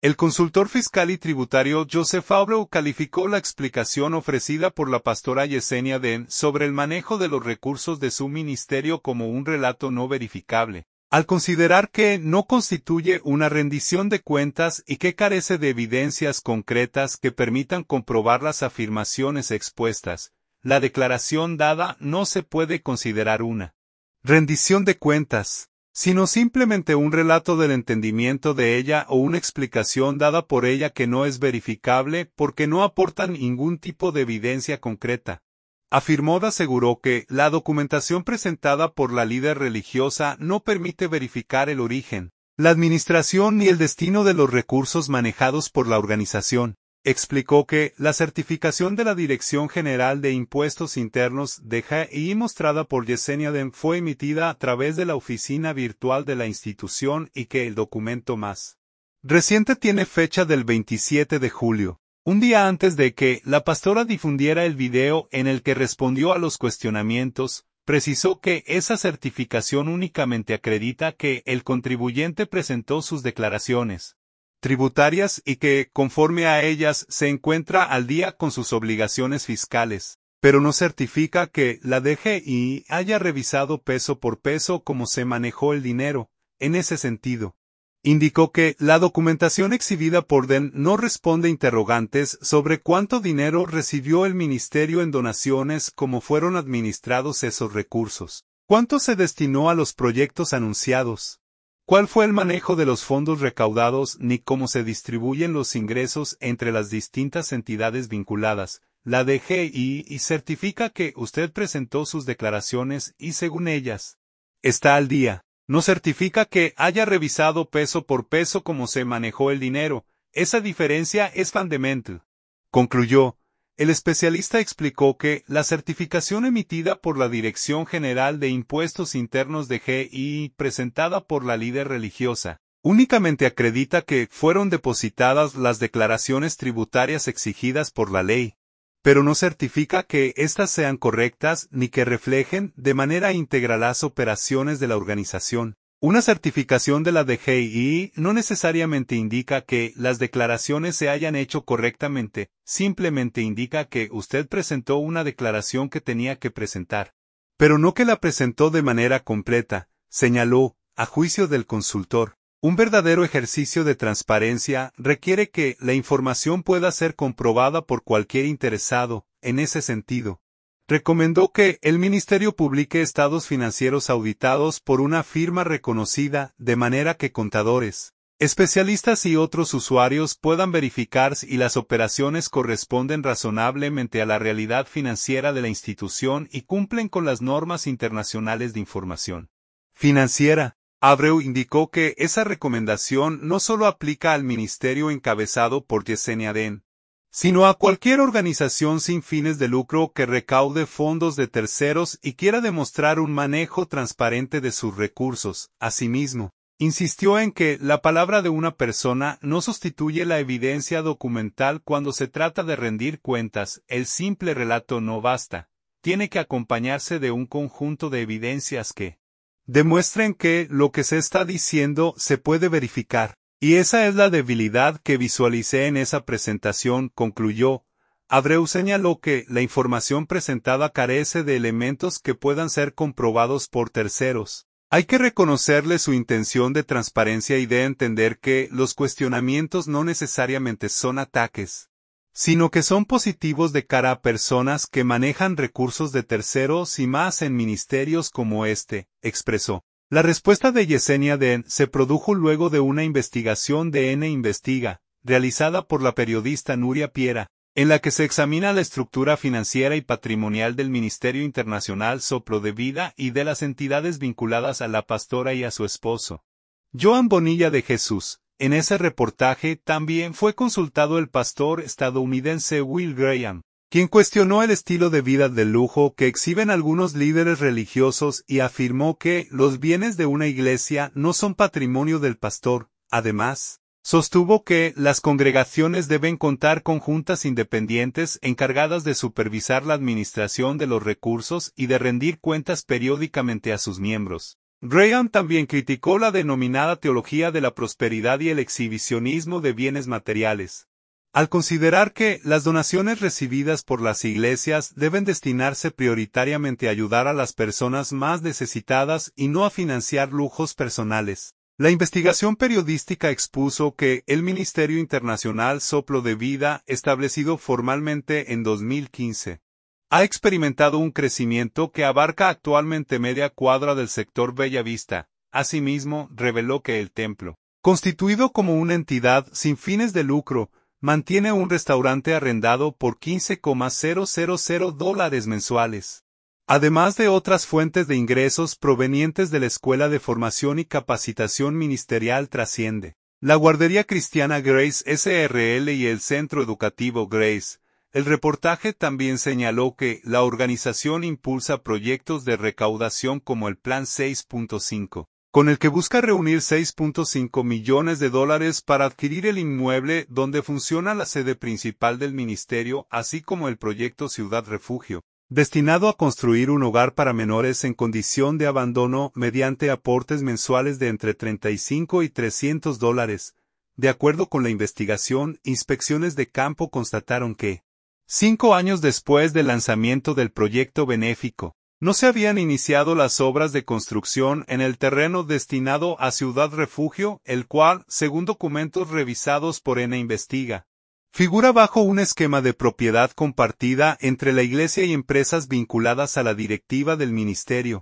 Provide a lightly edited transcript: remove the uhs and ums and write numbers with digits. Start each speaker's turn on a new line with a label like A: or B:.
A: El consultor fiscal y tributario Joseph Abreu calificó la explicación ofrecida por la pastora Yesenia Den sobre el manejo de los recursos de su ministerio como un relato no verificable, al considerar que no constituye una rendición de cuentas y que carece de evidencias concretas que permitan comprobar las afirmaciones expuestas. La declaración dada no se puede considerar una rendición de cuentas, sino simplemente un relato del entendimiento de ella o una explicación dada por ella que no es verificable porque no aporta ningún tipo de evidencia concreta. Afirmó y aseguró que la documentación presentada por la líder religiosa no permite verificar el origen, la administración ni el destino de los recursos manejados por la organización. Explicó que la certificación de la Dirección General de Impuestos Internos DGI mostrada por Yesenia Den fue emitida a través de la oficina virtual de la institución y que el documento más reciente tiene fecha del 27 de julio, un día antes de que la pastora difundiera el video en el que respondió a los cuestionamientos. Precisó que esa certificación únicamente acredita que el contribuyente presentó sus declaraciones tributarias y que, conforme a ellas, se encuentra al día con sus obligaciones fiscales, pero no certifica que la DGI haya revisado peso por peso cómo se manejó el dinero. En ese sentido, indicó que la documentación exhibida por Den no responde interrogantes sobre cuánto dinero recibió el ministerio en donaciones, cómo fueron administrados esos recursos, cuánto se destinó a los proyectos anunciados, cuál fue el manejo de los fondos recaudados ni cómo se distribuyen los ingresos entre las distintas entidades vinculadas. La DGI certifica que usted presentó sus declaraciones y según ellas está al día. No certifica que haya revisado peso por peso cómo se manejó el dinero. Esa diferencia es fundamental. Concluyó. El especialista explicó que la certificación emitida por la Dirección General de Impuestos Internos de DGI presentada por la líder religiosa únicamente acredita que fueron depositadas las declaraciones tributarias exigidas por la ley, pero no certifica que éstas sean correctas ni que reflejen de manera íntegra las operaciones de la organización. Una certificación de la DGI no necesariamente indica que las declaraciones se hayan hecho correctamente, simplemente indica que usted presentó una declaración que tenía que presentar, pero no que la presentó de manera completa, señaló, a juicio del consultor. Un verdadero ejercicio de transparencia requiere que la información pueda ser comprobada por cualquier interesado. En ese sentido, recomendó que el ministerio publique estados financieros auditados por una firma reconocida, de manera que contadores, especialistas y otros usuarios puedan verificar si las operaciones corresponden razonablemente a la realidad financiera de la institución y cumplen con las normas internacionales de información financiera. Abreu indicó que esa recomendación no solo aplica al ministerio encabezado por Yesenia Den, sino a cualquier organización sin fines de lucro que recaude fondos de terceros y quiera demostrar un manejo transparente de sus recursos. Asimismo, insistió en que la palabra de una persona no sustituye la evidencia documental cuando se trata de rendir cuentas. El simple relato no basta, tiene que acompañarse de un conjunto de evidencias que demuestren que lo que se está diciendo se puede verificar. Y esa es la debilidad que visualicé en esa presentación, concluyó. Abreu señaló que la información presentada carece de elementos que puedan ser comprobados por terceros. Hay que reconocerle su intención de transparencia y de entender que los cuestionamientos no necesariamente son ataques, sino que son positivos de cara a personas que manejan recursos de terceros y más en ministerios como este, expresó. La respuesta de Yesenia Den se produjo luego de una investigación de N Investiga, realizada por la periodista Nuria Piera, en la que se examina la estructura financiera y patrimonial del Ministerio Internacional Soplo de Vida y de las entidades vinculadas a la pastora y a su esposo, Joan Bonilla de Jesús. En ese reportaje también fue consultado el pastor estadounidense Will Graham, quien cuestionó el estilo de vida de lujo que exhiben algunos líderes religiosos y afirmó que los bienes de una iglesia no son patrimonio del pastor. Además, sostuvo que las congregaciones deben contar con juntas independientes encargadas de supervisar la administración de los recursos y de rendir cuentas periódicamente a sus miembros. Graham también criticó la denominada teología de la prosperidad y el exhibicionismo de bienes materiales, al considerar que las donaciones recibidas por las iglesias deben destinarse prioritariamente a ayudar a las personas más necesitadas y no a financiar lujos personales. La investigación periodística expuso que el Ministerio Internacional Soplo de Vida, establecido formalmente en 2015, ha experimentado un crecimiento que abarca actualmente media cuadra del sector Bellavista. Asimismo, reveló que el templo, constituido como una entidad sin fines de lucro, mantiene un restaurante arrendado por $15,000 mensuales. Además de otras fuentes de ingresos provenientes de la Escuela de Formación y Capacitación Ministerial Trasciende, la Guardería Cristiana Grace SRL y el Centro Educativo Grace. El reportaje también señaló que la organización impulsa proyectos de recaudación como el Plan 6.5, con el que busca reunir $6.5 millones para adquirir el inmueble donde funciona la sede principal del ministerio, así como el proyecto Ciudad Refugio, destinado a construir un hogar para menores en condición de abandono mediante aportes mensuales de entre $35 y $300. De acuerdo con la investigación, inspecciones de campo constataron que 5 años después del lanzamiento del proyecto benéfico, no se habían iniciado las obras de construcción en el terreno destinado a Ciudad Refugio, el cual, según documentos revisados por N Investiga, figura bajo un esquema de propiedad compartida entre la Iglesia y empresas vinculadas a la directiva del ministerio.